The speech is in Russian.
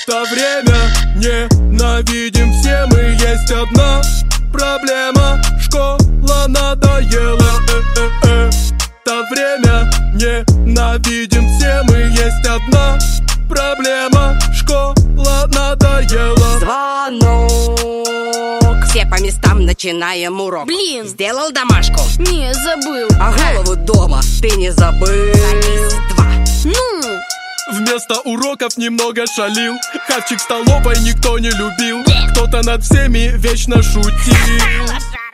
это время ненавидим все мы. Есть одна проблема, школа надоела. Это время ненавидим все мы. Есть одна проблема, школа надоела. Звонок. Все по местам, начинаем урок. Блин. Сделал домашку? Не, забыл. А голову дома ты не забыл? Садись, 2. Ну, Вместо уроков немного шалил. Хавчик в столовой никто не любил. Кто-то над всеми вечно шутил.